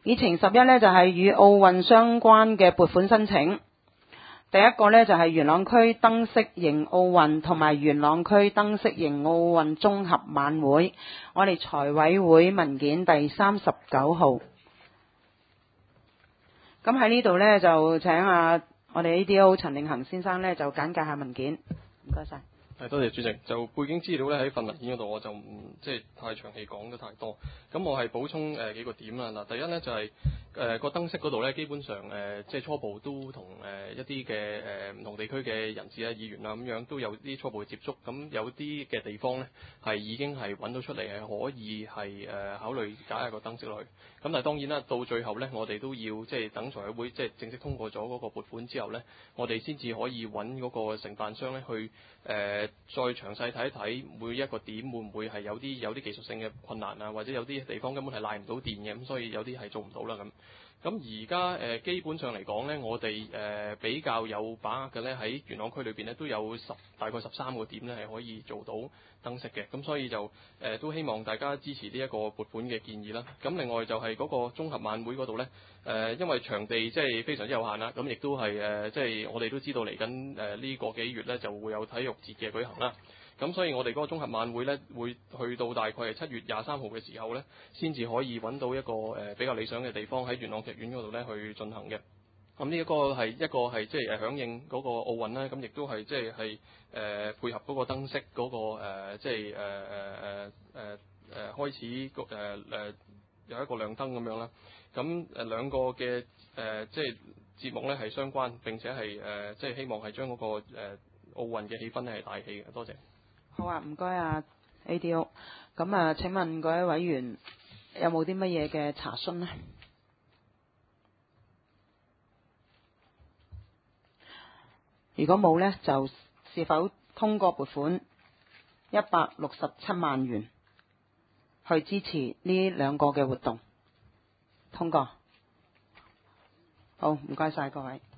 議程11呢，就係與奧運相關嘅撥款申請。第一個呢，就係元朗區燈飾型奧運同埋元朗區燈飾型奧運綜合晚會，我哋財委會文件第39號。咁喺呢度呢，就請我哋 ADO 陳令行先生呢，就簡介下文件。唔該晒。 多謝主席。就背景資料咧喺份文件嗰度，我就唔即係太長氣講得太多。咁我係補充幾個點啦。嗱，第一咧就係個燈飾嗰度咧，基本上即係初步都同一啲嘅唔同地區嘅人士啊、議員啊咁樣都有啲初步嘅接觸。咁有啲嘅地方咧係已經係揾到出嚟係可以係考慮加一個燈飾落去。咁但係當然啦，到最後咧，我哋都要即係等財委會即係正式通過咗嗰個撥款之後咧，我哋先至可以揾嗰個承辦商咧去再詳細睇一睇每一個點會唔會係有啲技術性嘅困難啊，或者有啲地方根本係賴唔到電嘅，咁所以有啲係做唔到啦咁。咁而家基本上嚟講咧，我哋比較有把握嘅咧，喺元朗區裏邊咧都有大概13個點咧係可以做到燈飾嘅，咁所以就都希望大家支持呢一個撥款嘅建議啦。咁另外就係嗰個綜合晚會嗰度咧，因為場地即係非常之有限啦，咁亦都係即係我哋都知道嚟緊呢個幾月咧就會有體育節嘅舉行啦。咁所以我哋嗰個綜合晚會咧，會去到大概係7月23號嘅時候咧，先至可以揾到一個比較理想嘅地方喺元朗劇院嗰度咧去進行嘅。咁呢一個係即係響應嗰個奧運啦，咁亦都係即係配合嗰個燈飾嗰個即係開始有一個亮燈咁樣啦。咁兩個嘅即係節目咧係相關，並且係即係希望係將嗰個奧運嘅氣氛咧係帶起嘅。多謝。 好啊，唔該ADO。咁請問各位委員有冇啲乜嘢嘅查詢呢？如果冇呢，就是否通過撥款167萬元去支持呢兩個嘅活動？通過。好，唔該晒各位。